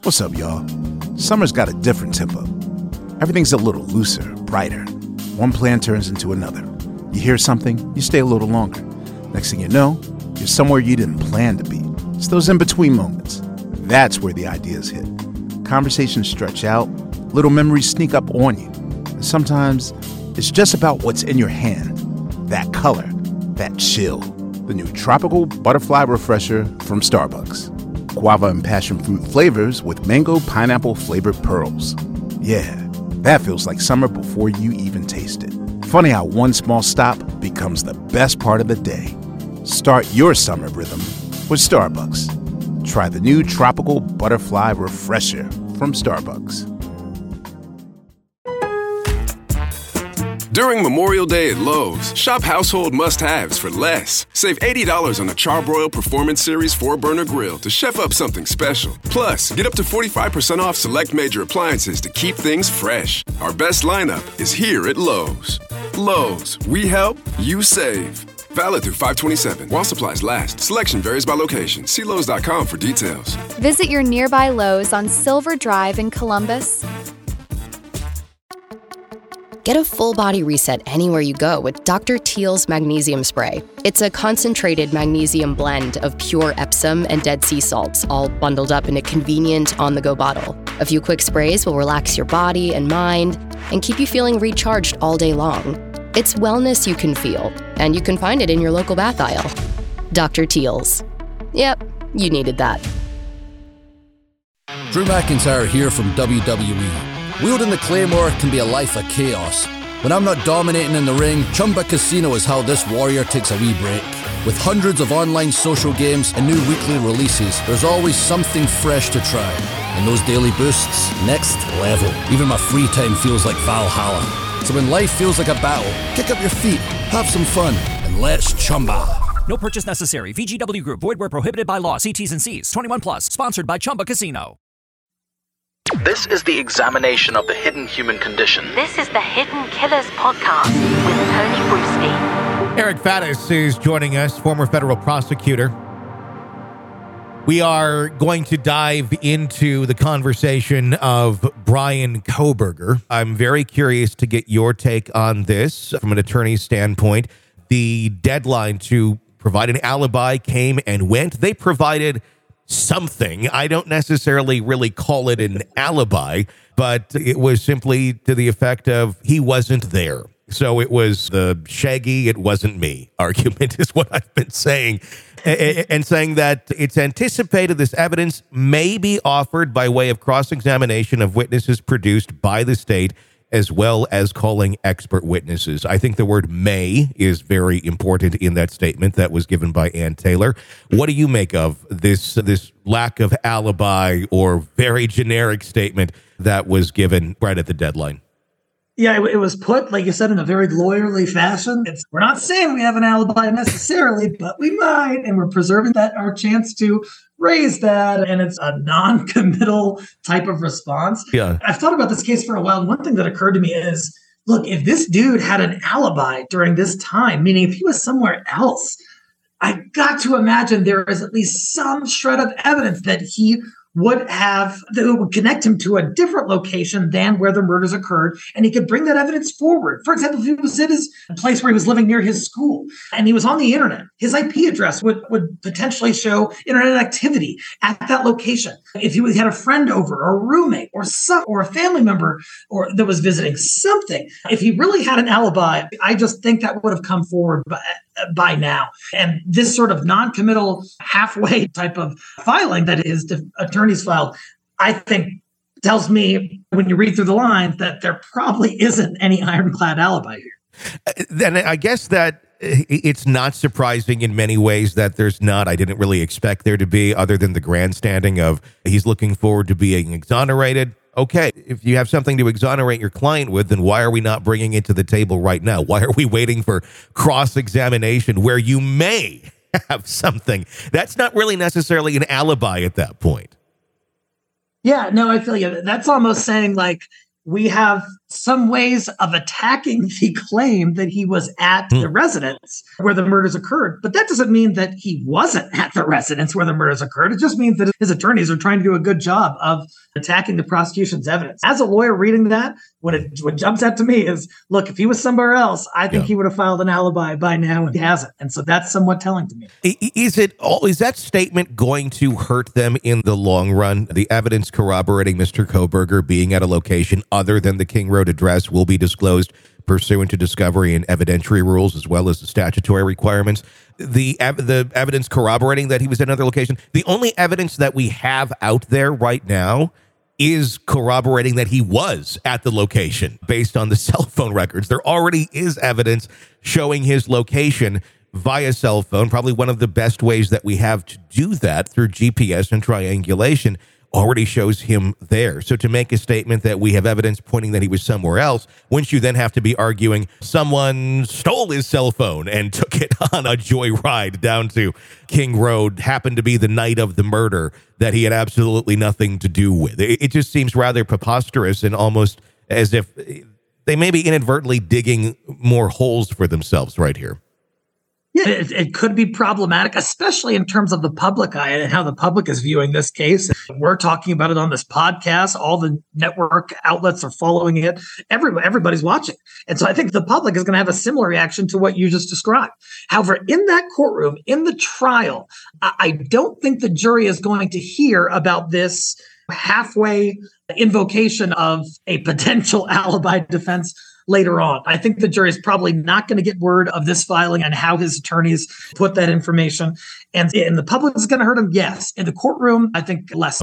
What's up, y'all? Summer's got a different tempo. Everything's a little looser, brighter. One plan turns into another. You hear something, you stay a little longer. Next thing you know, you're somewhere you didn't plan to be. It's those in-between moments. That's where the ideas hit. Conversations stretch out, little memories sneak up on you. And sometimes it's just about what's in your hand. That color, that chill. The new Tropical Butterfly Refresher from Starbucks. Guava and passion fruit flavors with mango pineapple flavored pearls. Yeah, that feels like summer before you even taste it. Funny how one small stop becomes the best part of the day. Start your summer rhythm with Starbucks. Try the new Tropical Butterfly Refresher from Starbucks. During Memorial Day at Lowe's, shop household must-haves for less. Save $80 on a Charbroil Performance Series 4-burner grill to chef up something special. Plus, get up to 45% off select major appliances to keep things fresh. Our best lineup is here at Lowe's. Lowe's, we help, you save. Valid through 5/27. While supplies last. Selection varies by location. See Lowes.com for details. Visit your nearby Lowe's on Silver Drive in Columbus. Get a full body reset anywhere you go with Dr. Teal's Magnesium Spray. It's a concentrated magnesium blend of pure Epsom and Dead Sea salts, all bundled up in a convenient on-the-go bottle. A few quick sprays will relax your body and mind and keep you feeling recharged all day long. It's wellness you can feel, and you can find it in your local bath aisle. Dr. Teal's. Yep, you needed that. Drew McIntyre here from WWE. Wielding the Claymore can be a life of chaos. When I'm not dominating in the ring, Chumba Casino is how this warrior takes a wee break. With hundreds of online social games and new weekly releases, there's always something fresh to try. And those daily boosts, next level. Even my free time feels like Valhalla. So when life feels like a battle, kick up your feet, have some fun, and let's Chumba. No purchase necessary. VGW Group. Void where prohibited by law. See T's and C's. 21 plus. Sponsored by Chumba Casino. This is the examination of the hidden human condition. This is the Hidden Killers Podcast with Tony Bruski. Eric Faddis is joining us, former federal prosecutor. We are going to dive into the conversation of Bryan Kohberger. I'm very curious to get your take on this from an attorney's standpoint. The deadline to provide an alibi came and went. They provided something. I don't necessarily really call it an alibi, but it was simply to the effect of he wasn't there. So it was the Shaggy, it wasn't me argument is what I've been saying. And saying that it's anticipated this evidence may be offered by way of cross-examination of witnesses produced by the state, as well as calling expert witnesses. I think the word may is very important in that statement that was given by Ann Taylor. What do you make of this lack of alibi or very generic statement that was given right at the deadline? Yeah, it was put, like you said, in a very lawyerly fashion. We're not saying we have an alibi necessarily, but we might, and we're preserving our chance to raise that. And it's a non-committal type of response. Yeah. I've thought about this case for a while. And one thing that occurred to me is, look, if this dude had an alibi during this time, meaning if he was somewhere else, I got to imagine there is at least some shred of evidence that he would have that would connect him to a different location than where the murders occurred, and he could bring that evidence forward. For example, if he was at his place where he was living near his school and he was on the internet, his IP address would potentially show internet activity at that location. If he had a friend over, or a roommate, or a family member, or that was visiting something, if he really had an alibi, I just think that would have come forward by now. And this sort of non-committal halfway type of filing that his attorneys filed, I think tells me when you read through the lines that there probably isn't any ironclad alibi here. Then I guess that it's not surprising in many ways that there's not. I didn't really expect there to be, other than the grandstanding of he's looking forward to being exonerated. Okay, if you have something to exonerate your client with, then why are we not bringing it to the table right now? Why are we waiting for cross-examination where you may have something? That's not really necessarily an alibi at that point. Yeah, no, I feel you. That's almost saying, like, we have some ways of attacking the claim that he was at the residence where the murders occurred. But that doesn't mean that he wasn't at the residence where the murders occurred. It just means that his attorneys are trying to do a good job of attacking the prosecution's evidence. As a lawyer reading that, what jumps out to me is, look, if he was somewhere else, I think he would have filed an alibi by now, and he hasn't. And so that's somewhat telling to me. Is that statement going to hurt them in the long run? The evidence corroborating Mr. Kohberger being at a location other than the King Road address will be disclosed pursuant to discovery and evidentiary rules, as well as the statutory requirements. The evidence corroborating that he was at another location, the only evidence that we have out there right now is corroborating that he was at the location based on the cell phone records. There already is evidence showing his location via cell phone. Probably one of the best ways that we have to do that through GPS and triangulation already shows him there. So to make a statement that we have evidence pointing that he was somewhere else, wouldn't you then have to be arguing someone stole his cell phone and took it on a joyride down to King Road, happened to be the night of the murder that he had absolutely nothing to do with? It just seems rather preposterous and almost as if they may be inadvertently digging more holes for themselves right here. Yeah, it could be problematic, especially in terms of the public eye and how the public is viewing this case. We're talking about it on this podcast. All the network outlets are following it. Everybody's watching. And so I think the public is going to have a similar reaction to what you just described. However, in that courtroom, in the trial, I don't think the jury is going to hear about this halfway invocation of a potential alibi defense later on. I think the jury is probably not going to get word of this filing and how his attorneys put that information. And the public is going to hurt him, yes. In the courtroom, I think less.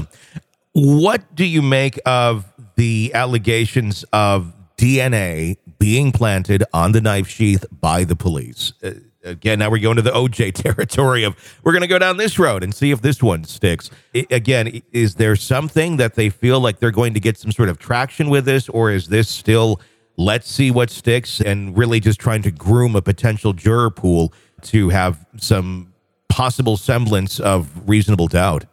What do you make of the allegations of DNA being planted on the knife sheath by the police? Again, now we're going to the OJ territory of we're going to go down this road and see if this one sticks. Again, is there something that they feel like they're going to get some sort of traction with this, or is this still let's see what sticks and really just trying to groom a potential juror pool to have some possible semblance of reasonable doubt?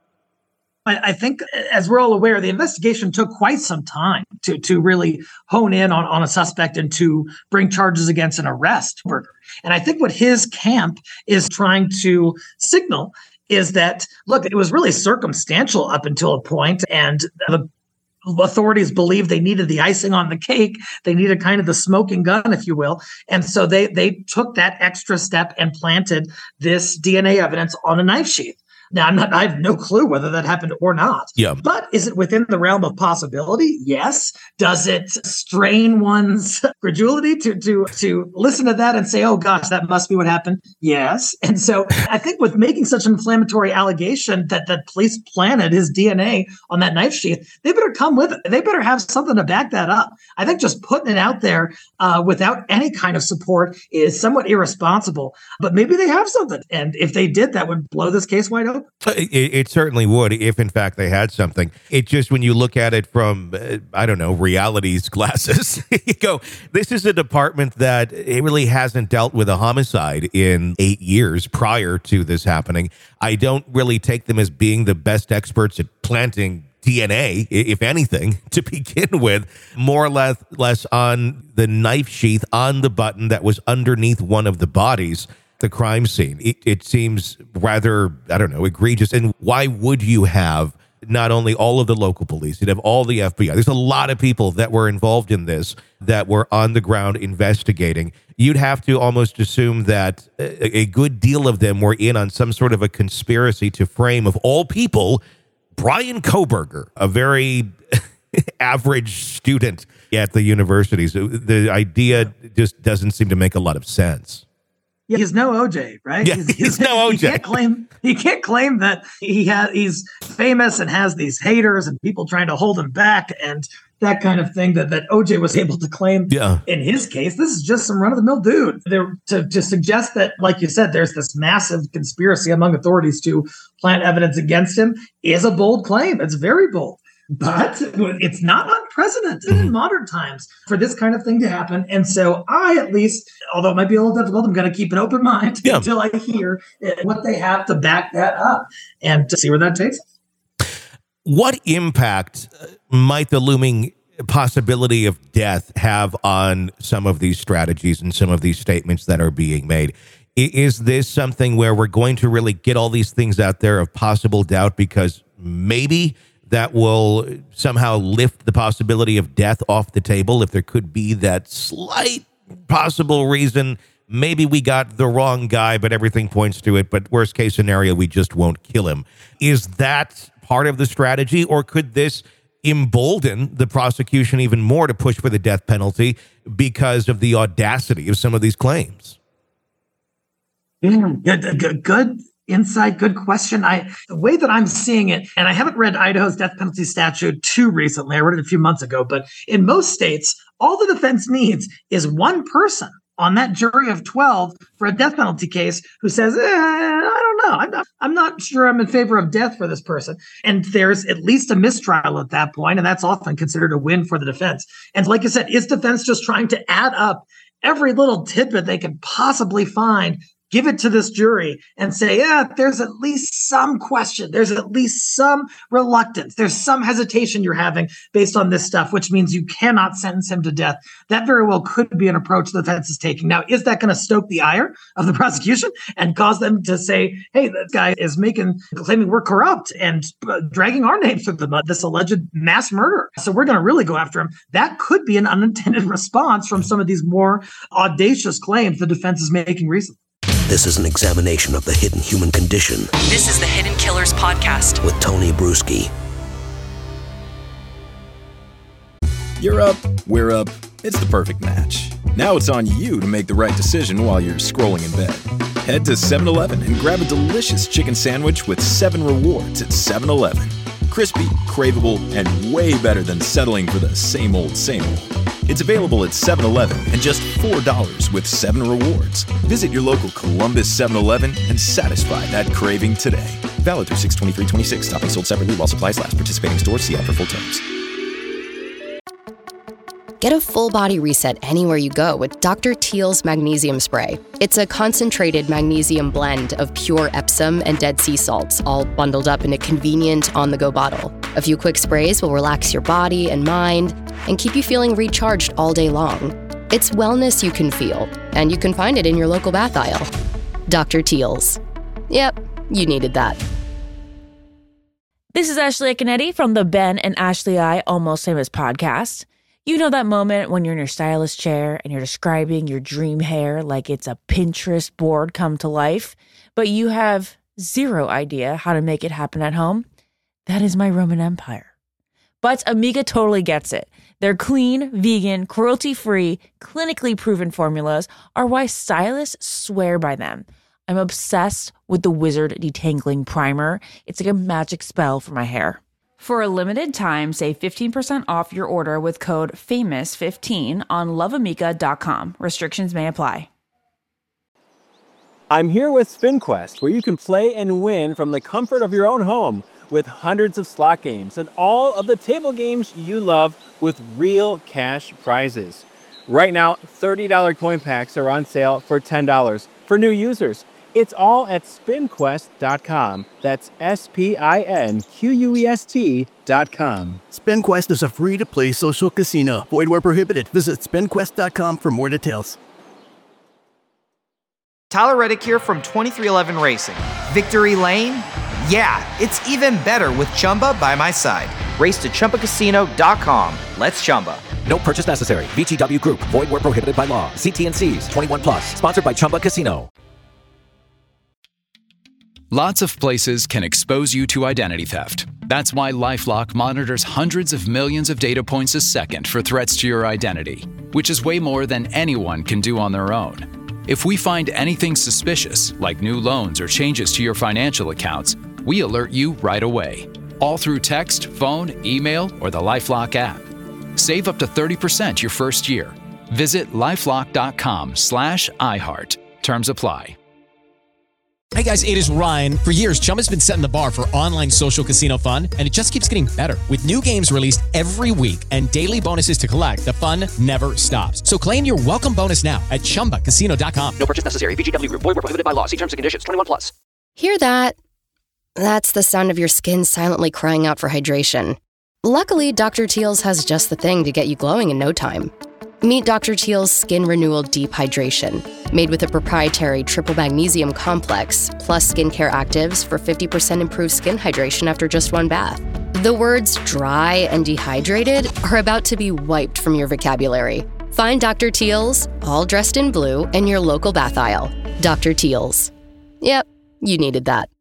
I think, as we're all aware, the investigation took quite some time to really hone in on a suspect and to bring charges against an arrest. And I think what his camp is trying to signal is that, look, it was really circumstantial up until a point, and the authorities believed they needed the icing on the cake. They needed kind of the smoking gun, if you will. And so they took that extra step and planted this DNA evidence on a knife sheath. Now, I have no clue whether that happened or not. Yeah. But is it within the realm of possibility? Yes. Does it strain one's credulity to listen to that and say, oh, gosh, that must be what happened? Yes. And so I think with making such an inflammatory allegation that the police planted his DNA on that knife sheath, they better come with it. They better have something to back that up. I think just putting it out there without any kind of support is somewhat irresponsible. But maybe they have something. And if they did, that would blow this case wide open. It certainly would, if in fact they had something. It just, when you look at it from, reality's glasses, you go, this is a department that it really hasn't dealt with a homicide in 8 years prior to this happening. I don't really take them as being the best experts at planting DNA, if anything, to begin with, more or less on the knife sheath on the button that was underneath one of the bodies. The crime scene. It seems rather, egregious. And why would you have not only all of the local police, you'd have all the FBI. There's a lot of people that were involved in this that were on the ground investigating. You'd have to almost assume that a good deal of them were in on some sort of a conspiracy to frame, of all people, Bryan Kohberger, a very average student at the university. So the idea just doesn't seem to make a lot of sense. Yeah, he's no OJ, right? Yeah, he's no OJ. He can't claim that he's famous and has these haters and people trying to hold him back and that kind of thing that OJ was able to claim. Yeah. In his case, this is just some run-of-the-mill dude. To suggest that, like you said, there's this massive conspiracy among authorities to plant evidence against him is a bold claim. It's very bold. But it's not unprecedented in modern times for this kind of thing to happen. And so I, at least, although it might be a little difficult, I'm going to keep an open mind until I hear what they have to back that up and to see where that takes us. What impact might the looming possibility of death have on some of these strategies and some of these statements that are being made? Is this something where we're going to really get all these things out there of possible doubt because maybe that will somehow lift the possibility of death off the table if there could be that slight possible reason? Maybe we got the wrong guy, but everything points to it. But worst case scenario, we just won't kill him. Is that part of the strategy, or could this embolden the prosecution even more to push for the death penalty because of the audacity of some of these claims? Good insight. Good question. The way that I'm seeing it, and I haven't read Idaho's death penalty statute too recently. I read it a few months ago, but in most states, all the defense needs is one person on that jury of 12 for a death penalty case who says, I don't know. I'm not sure I'm in favor of death for this person. And there's at least a mistrial at that point, and that's often considered a win for the defense. And like I said, is defense just trying to add up every little tidbit they can possibly find, give it to this jury and say, there's at least some question. There's at least some reluctance. There's some hesitation you're having based on this stuff, which means you cannot sentence him to death. That very well could be an approach the defense is taking. Now, is that going to stoke the ire of the prosecution and cause them to say, hey, this guy is claiming we're corrupt and dragging our names through the mud, this alleged mass murder. So we're going to really go after him. That could be an unintended response from some of these more audacious claims the defense is making recently. This is an examination of the hidden human condition. This is the Hidden Killers Podcast with Tony Bruschi. You're up, we're up. It's the perfect match. Now it's on you to make the right decision while you're scrolling in bed. Head to 7-Eleven and grab a delicious chicken sandwich with 7 rewards at 7-Eleven. Crispy, craveable, and way better than settling for the same old, same old. It's available at 7-Eleven and just $4 with 7 rewards. Visit your local Columbus 7-Eleven and satisfy that craving today. Valid through 6/23/26. Stopping sold separately while supplies last. Participating stores. See app for full terms. Get a full body reset anywhere you go with Dr. Teal's Magnesium Spray. It's a concentrated magnesium blend of pure Epsom and Dead Sea salts, all bundled up in a convenient on-the-go bottle. A few quick sprays will relax your body and mind and keep you feeling recharged all day long. It's wellness you can feel, and you can find it in your local bath aisle. Dr. Teal's. Yep, you needed that. This is Ashley Canetti from the Ben and Ashley I Almost Famous podcast. You know that moment when you're in your stylist chair and you're describing your dream hair like it's a Pinterest board come to life, but you have zero idea how to make it happen at home? That is my Roman Empire. But Amiga totally gets it. Their clean, vegan, cruelty-free, clinically proven formulas are why stylists swear by them. I'm obsessed with the Wizard Detangling Primer. It's like a magic spell for my hair. For a limited time, save 15% off your order with code FAMOUS15 on loveamica.com. Restrictions may apply. I'm here with SpinQuest, where you can play and win from the comfort of your own home with hundreds of slot games and all of the table games you love with real cash prizes. Right now, $30 coin packs are on sale for $10 for new users. It's all at SpinQuest.com. That's SpinQuest.com. SpinQuest is a free-to-play social casino. Void where prohibited. Visit SpinQuest.com for more details. Tyler Reddick here from 2311 Racing. Victory Lane? Yeah, it's even better with Chumba by my side. Race to ChumbaCasino.com. Let's Chumba. No purchase necessary. VGW Group. Void where prohibited by law. See T&Cs. 21+. Sponsored by Chumba Casino. Lots of places can expose you to identity theft. That's why LifeLock monitors hundreds of millions of data points a second for threats to your identity, which is way more than anyone can do on their own. If we find anything suspicious, like new loans or changes to your financial accounts, we alert you right away. All through text, phone, email, or the LifeLock app. Save up to 30% your first year. Visit LifeLock.com/iHeart. Terms apply. Hey guys, it is Ryan. For years, Chumba's been setting the bar for online social casino fun, and it just keeps getting better. With new games released every week and daily bonuses to collect, the fun never stops. So claim your welcome bonus now at ChumbaCasino.com. No purchase necessary. VGW Group. Void where prohibited by law. See terms and conditions. 21+. Hear that? That's the sound of your skin silently crying out for hydration. Luckily, Dr. Teal's has just the thing to get you glowing in no time. Meet Dr. Teal's Skin Renewal Deep Hydration, made with a proprietary triple magnesium complex, plus skincare actives for 50% improved skin hydration after just one bath. The words dry and dehydrated are about to be wiped from your vocabulary. Find Dr. Teal's, all dressed in blue, in your local bath aisle. Dr. Teal's. Yep, you needed that.